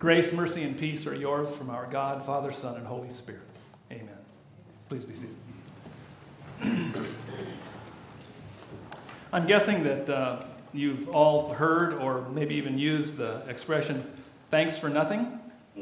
Grace, mercy, and peace are yours from our God, Father, Son, and Holy Spirit. Amen. Please be seated. I'm guessing that you've all heard or maybe even used the expression, thanks for nothing.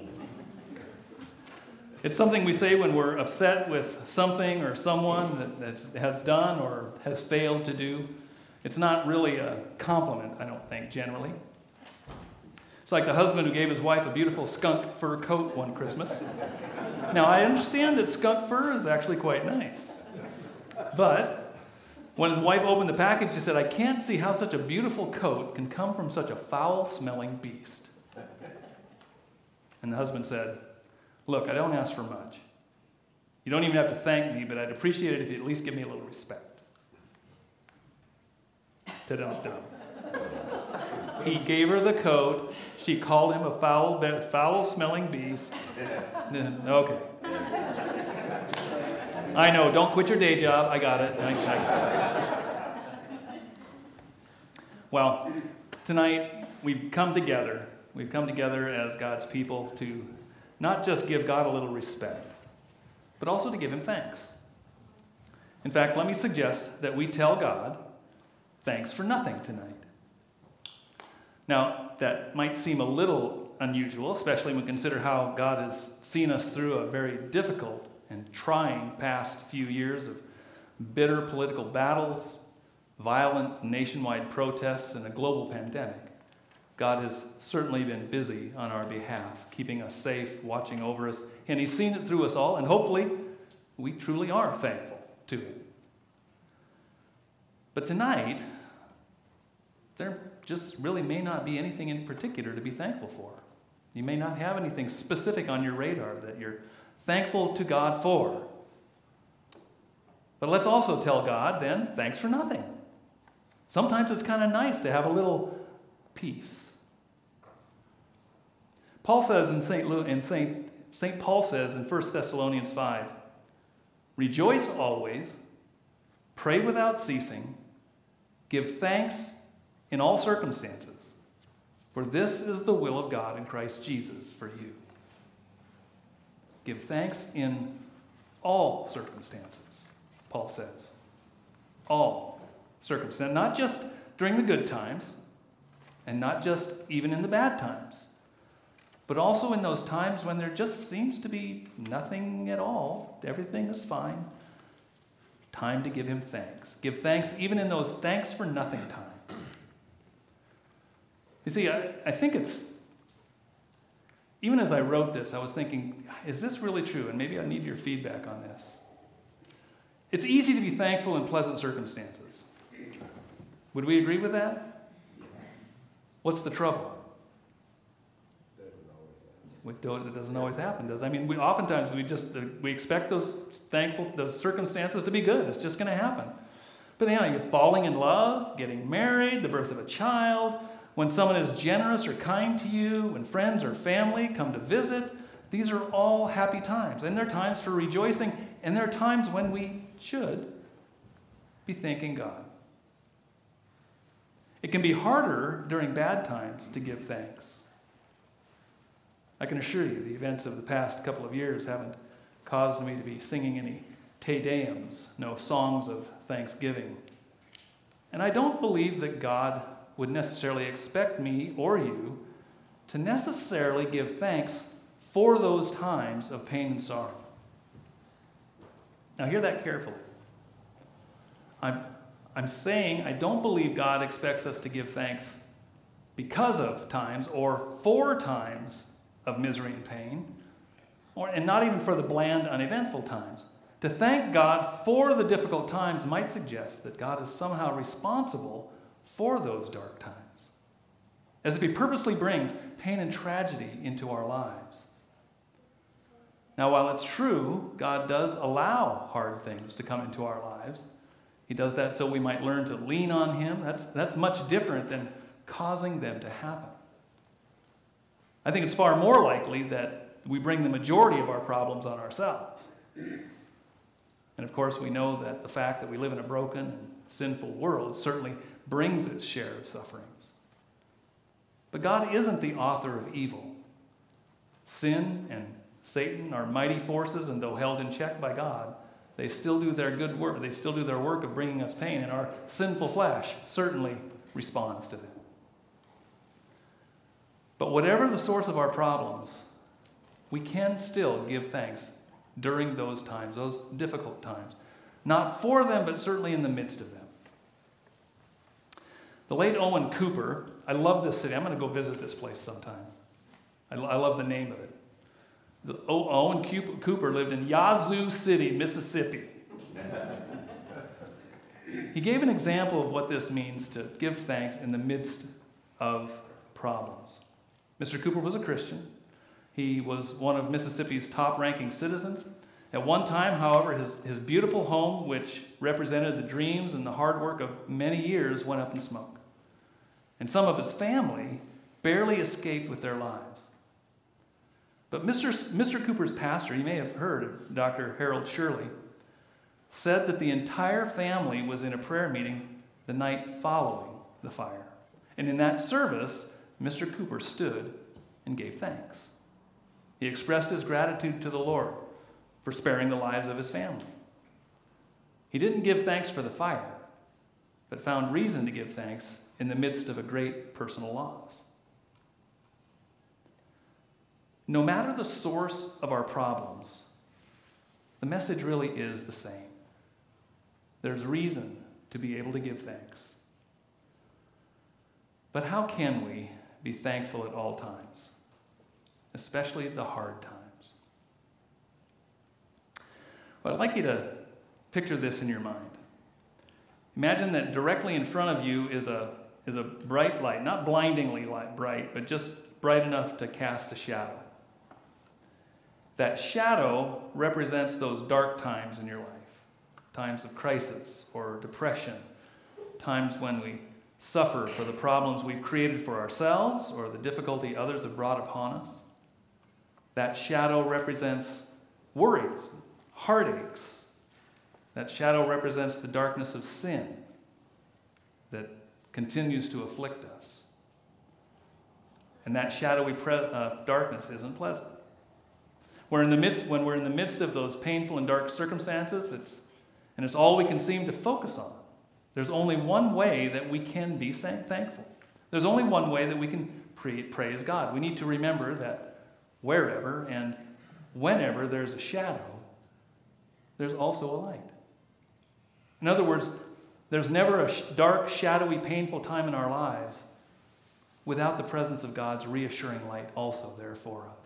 It's something we say when we're upset with something or someone that has done or has failed to do. It's not really a compliment, I don't think, generally. It's like the husband who gave his wife a beautiful skunk fur coat one Christmas. Now, I understand that skunk fur is actually quite nice. But when the wife opened the package, she said, I can't see how such a beautiful coat can come from such a foul-smelling beast. And the husband said, look, I don't ask for much. You don't even have to thank me, but I'd appreciate it if you at least give me a little respect. Ta-dum-dum. He gave her the coat. She called him a foul-smelling beast. Okay. I know, don't quit your day job. I got it. Well, tonight we've come together. We've come together as God's people to not just give God a little respect, but also to give him thanks. In fact, let me suggest that we tell God, thanks for nothing tonight. Now, that might seem a little unusual, especially when we consider how God has seen us through a very difficult and trying past few years of bitter political battles, violent nationwide protests, and a global pandemic. God has certainly been busy on our behalf, keeping us safe, watching over us, and he's seen it through us all, and hopefully we truly are thankful to him. But tonight, there just really may not be anything in particular to be thankful for. You may not have anything specific on your radar that you're thankful to God for. But let's also tell God then, thanks for nothing. Sometimes it's kind of nice to have a little peace. Paul says St. Paul says in 1 Thessalonians 5, rejoice always, pray without ceasing, give thanks in all circumstances, for this is the will of God in Christ Jesus for you. Give thanks in all circumstances, Paul says. All circumstances, not just during the good times, and not just even in the bad times, but also in those times when there just seems to be nothing at all. Everything is fine. Time to give him thanks. Give thanks even in those thanks for nothing times. You see, I think it's, even as I wrote this, I was thinking, is this really true? And maybe I need your feedback on this. It's easy to be thankful in pleasant circumstances. Would we agree with that? What's the trouble? It doesn't always happen, does it? I mean, oftentimes we expect those circumstances to be good. It's just going to happen. But you're falling in love, getting married, the birth of a child, when someone is generous or kind to you, when friends or family come to visit, these are all happy times. And they're times for rejoicing, and they're times when we should be thanking God. It can be harder during bad times to give thanks. I can assure you, the events of the past couple of years haven't caused me to be singing any Te Deums, no songs of thanksgiving. And I don't believe that God would necessarily expect me or you to necessarily give thanks for those times of pain and sorrow. Now hear that carefully. I'm saying I don't believe God expects us to give thanks because of times or for times of misery and pain, and not even for the bland, uneventful times. To thank God for the difficult times might suggest that God is somehow responsible for those dark times, as if he purposely brings pain and tragedy into our lives. Now, while it's true, God does allow hard things to come into our lives. He does that so we might learn to lean on him. That's much different than causing them to happen. I think it's far more likely that we bring the majority of our problems on ourselves. And of course, we know that the fact that we live in a broken and sinful world certainly brings its share of sufferings. But God isn't the author of evil, Sin and Satan are mighty forces, and though held in check by God, they still do their good work. They still do their work of bringing us pain, and our sinful flesh certainly responds to them. But whatever the source of our problems, we can still give thanks during those times, those difficult times. Not for them, but certainly in the midst of them. The late Owen Cooper, I love this city. I'm going to go visit this place sometime. I love the name of it. Owen Cooper lived in Yazoo City, Mississippi. He gave an example of what this means to give thanks in the midst of problems. Mr. Cooper was a Christian. He was one of Mississippi's top-ranking citizens. At one time, however, his beautiful home, which represented the dreams and the hard work of many years, went up in smoke. And some of his family barely escaped with their lives. But Mr. Cooper's pastor, you may have heard of Dr. Harold Shirley, said that the entire family was in a prayer meeting the night following the fire. And in that service, Mr. Cooper stood and gave thanks. He expressed his gratitude to the Lord for sparing the lives of his family. He didn't give thanks for the fire, but found reason to give thanks in the midst of a great personal loss. No matter the source of our problems, the message really is the same. There's reason to be able to give thanks. But how can we be thankful at all times, especially the hard times? Well, I'd like you to picture this in your mind. Imagine that directly in front of you is a bright light, not blindingly bright, but just bright enough to cast a shadow. That shadow represents those dark times in your life, times of crisis or depression, times when we suffer for the problems we've created for ourselves or the difficulty others have brought upon us. That shadow represents worries, heartaches. That shadow represents the darkness of sin that continues to afflict us. And that shadowy darkness isn't pleasant. When we're in the midst of those painful and dark circumstances, it's all we can seem to focus on. There's only one way that we can be thankful. There's only one way that we can praise God. We need to remember that wherever and whenever there's a shadow, there's also a light. In other words, there's never a dark, shadowy, painful time in our lives without the presence of God's reassuring light also there for us.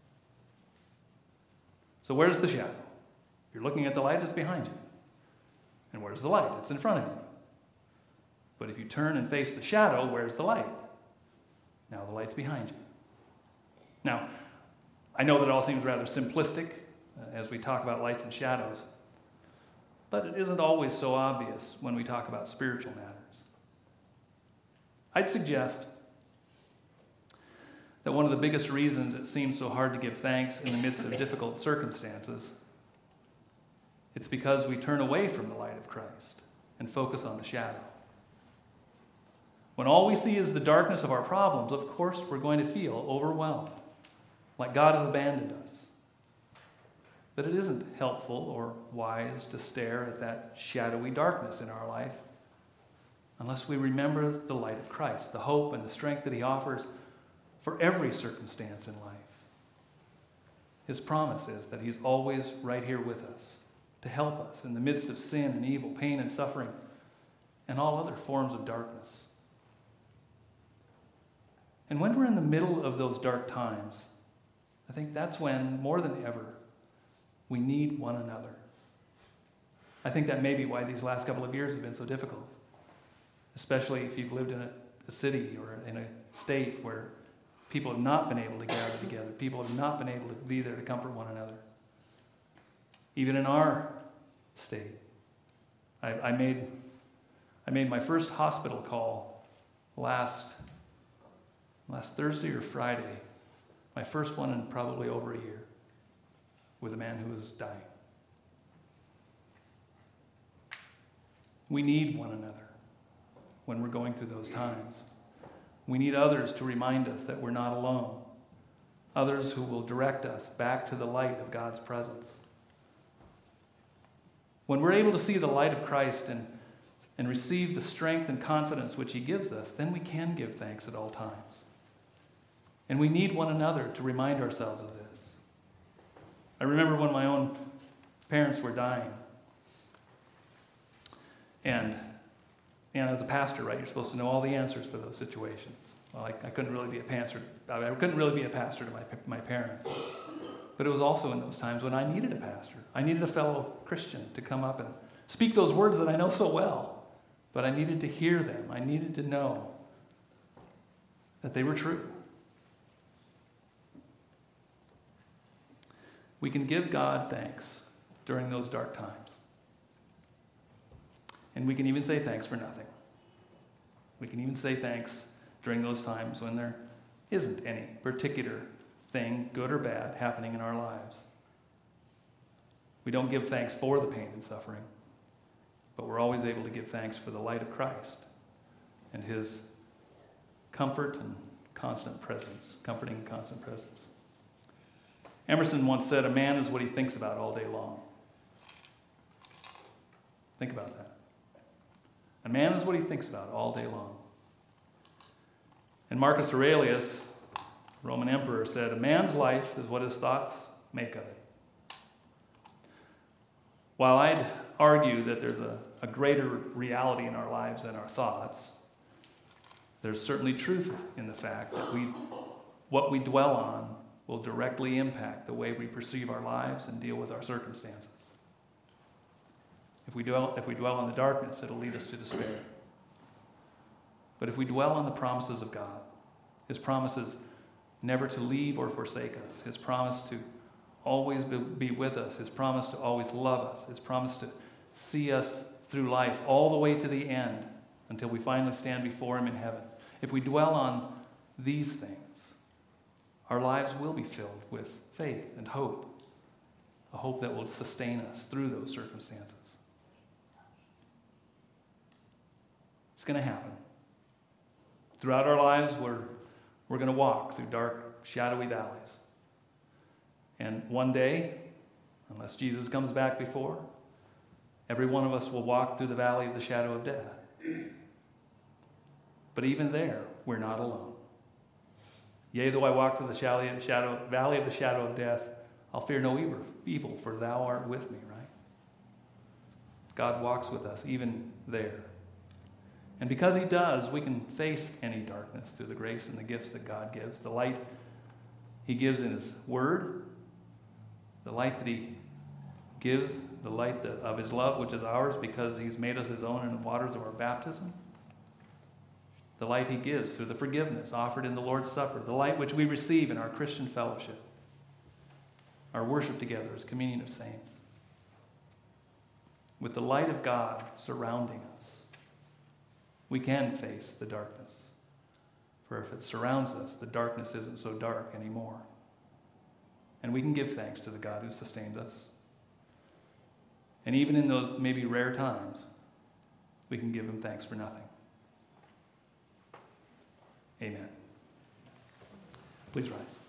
So where's the shadow? You're looking at the light, it's behind you. And where's the light? It's in front of you. But if you turn and face the shadow, where's the light? Now the light's behind you. Now, I know that all seems rather simplistic as we talk about lights and shadows, but it isn't always so obvious when we talk about spiritual matters. I'd suggest that one of the biggest reasons it seems so hard to give thanks in the midst of difficult circumstances, it's because we turn away from the light of Christ and focus on the shadow. When all we see is the darkness of our problems, of course we're going to feel overwhelmed, like God has abandoned us. But it isn't helpful or wise to stare at that shadowy darkness in our life unless we remember the light of Christ, the hope and the strength that He offers for every circumstance in life. His promise is that He's always right here with us to help us in the midst of sin and evil, pain and suffering, and all other forms of darkness. And when we're in the middle of those dark times, I think that's when, more than ever, we need one another. I think that may be why these last couple of years have been so difficult, especially if you've lived in a city or in a state where people have not been able to gather together. People have not been able to be there to comfort one another. Even in our state, I made my first hospital call last Thursday or Friday, my first one in probably over a year, with a man who was dying. We need one another when we're going through those times. We need others to remind us that we're not alone. others who will direct us back to the light of God's presence. When we're able to see the light of Christ and receive the strength and confidence which he gives us, then we can give thanks at all times. And we need one another to remind ourselves of this. I remember when my own parents were dying. And as a pastor, right, you're supposed to know all the answers for those situations. Well, I couldn't really be a pastor. I couldn't really be a pastor to my parents. But it was also in those times when I needed a pastor. I needed a fellow Christian to come up and speak those words that I know so well. But I needed to hear them. I needed to know that they were true. We can give God thanks during those dark times. And we can even say thanks for nothing. We can even say thanks during those times when there isn't any particular thing, good or bad, happening in our lives. We don't give thanks for the pain and suffering, but we're always able to give thanks for the light of Christ and his comfort and constant presence, comforting and constant presence. Emerson once said, "A man is what he thinks about all day long." Think about that. A man is what he thinks about all day long. And Marcus Aurelius, Roman emperor, said, "A man's life is what his thoughts make of it." While I'd argue that there's a greater reality in our lives than our thoughts, there's certainly truth in the fact that what we dwell on will directly impact the way we perceive our lives and deal with our circumstances. If we dwell on the darkness, it'll lead us to despair. But if we dwell on the promises of God, his promises never to leave or forsake us, his promise to always be with us, his promise to always love us, his promise to see us through life all the way to the end until we finally stand before him in heaven. If we dwell on these things, our lives will be filled with faith and hope, a hope that will sustain us through those circumstances. It's going to happen. Throughout our lives, we're going to walk through dark, shadowy valleys. And one day, unless Jesus comes back before, every one of us will walk through the valley of the shadow of death. But even there, we're not alone. Yea, though I walk through the valley of the shadow of death, I'll fear no evil, for thou art with me, right? God walks with us even there. And because he does, we can face any darkness through the grace and the gifts that God gives. The light he gives in his word, the light that he gives, the light of his love, which is ours because he's made us his own in the waters of our baptism. The light he gives through the forgiveness offered in the Lord's Supper, the light which we receive in our Christian fellowship, our worship together as communion of saints. With the light of God surrounding us, we can face the darkness. For if it surrounds us, the darkness isn't so dark anymore. And we can give thanks to the God who sustains us. And even in those maybe rare times, we can give him thanks for nothing. Amen. Please rise.